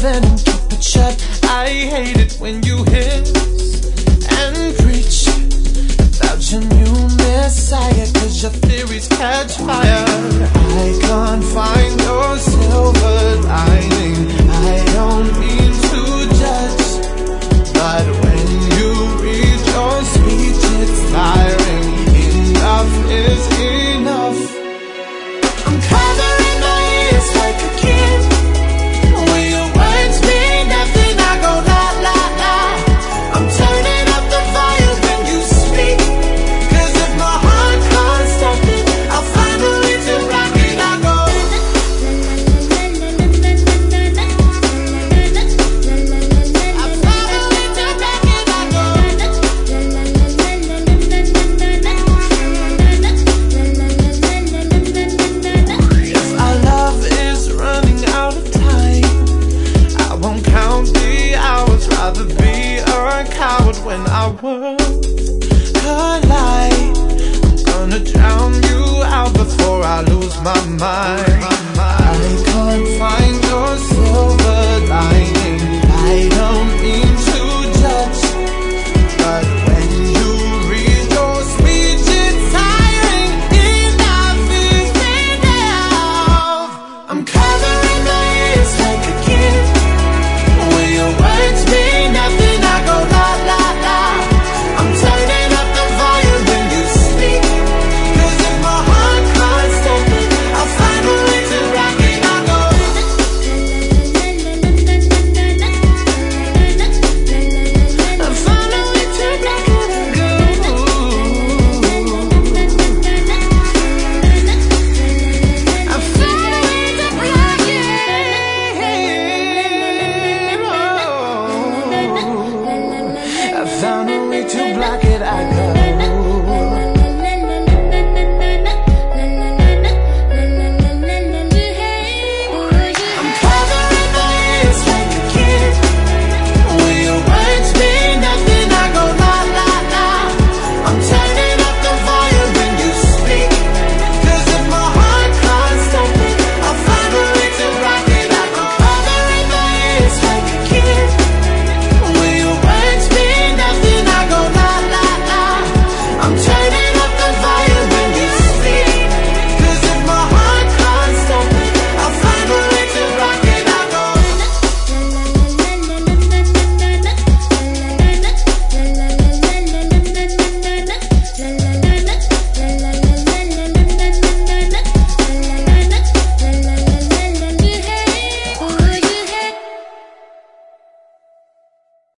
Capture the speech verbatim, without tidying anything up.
then and keep it shut. I hate it when you hiss and preach about your new messiah, cause your theories catch fire. I can't find your silver lining. I don't mean to judge, but when you read your speech it's tiring. Enough is enough. I'm covering my ears like a kid. When your words mean nothing, I go la la la. I'm turning up the volume when you speak, cause if my heart can't stop it, I'll find a way to rock it. I go I'll find a way to rock it. I go if our love is running out of time, I won't count the hours. Rather be a coward when our worlds collide. I'm gonna drown you out before I lose my mind.